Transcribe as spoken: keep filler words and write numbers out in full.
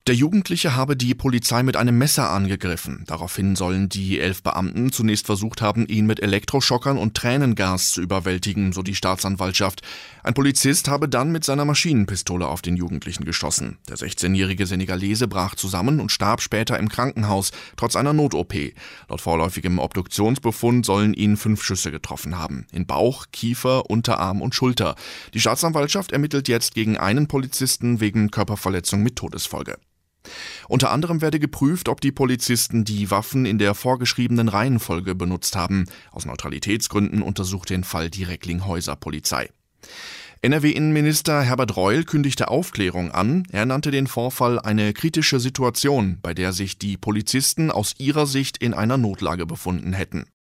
Der Jugendliche habe die Polizei mit einem Messer angegriffen. Daraufhin sollen die elf Beamten zunächst versucht haben, ihn mit Elektroschockern und Tränengas zu überwältigen, so die Staatsanwaltschaft. Ein Polizist habe dann mit seiner Maschinenpistole auf den Jugendlichen geschossen. Der sechzehnjährige Senegalese brach zusammen und starb später im Krankenhaus, trotz einer Not-O P. Laut vorläufigem Obduktionsbefund sollen ihn fünf Schüsse getroffen haben. In Bauch, Kiefer, Unterarm und Schulter. Die Staatsanwaltschaft ermittelt jetzt gegen einen Polizisten wegen Körperverletzung mit Todesfolge. Unter anderem werde geprüft, ob die Polizisten die Waffen in der vorgeschriebenen Reihenfolge benutzt haben. Aus Neutralitätsgründen untersucht den Fall die Recklinghäuser Polizei. N R W-Innenminister Herbert Reul kündigte Aufklärung an. Er nannte den Vorfall eine kritische Situation, bei der sich die Polizisten aus ihrer Sicht in einer Notlage befunden hätten.